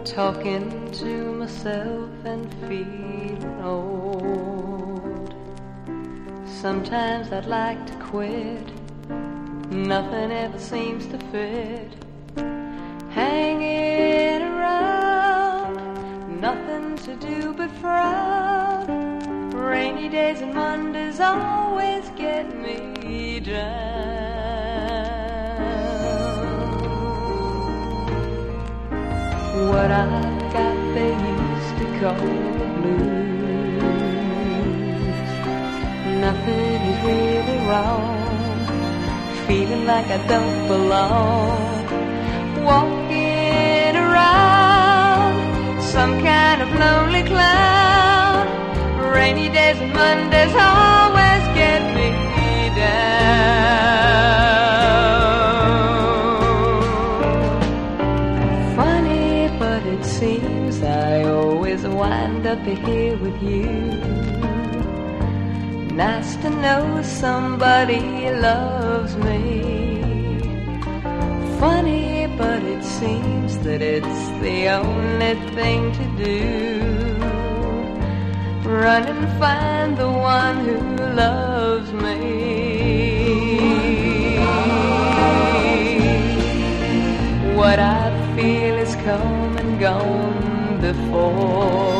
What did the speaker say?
talking to myself and feeling old. Sometimes I'd like to quit, nothing ever seems to fit. Hanging around, nothing to do but frown. Rainy days and Mondays always get me down. What I've got they used to call the blues. Nothing is really wrong, feeling like I don't belong. Walking around, some kind of lonely clown. Rainy days and Mondays always get me down. Funny, but it seems I always wind up here with you. Nice to know somebody loves me. Funny, but it seems that it's the only thing to do. Run and find the one who loves me. What I feel is come and gone before.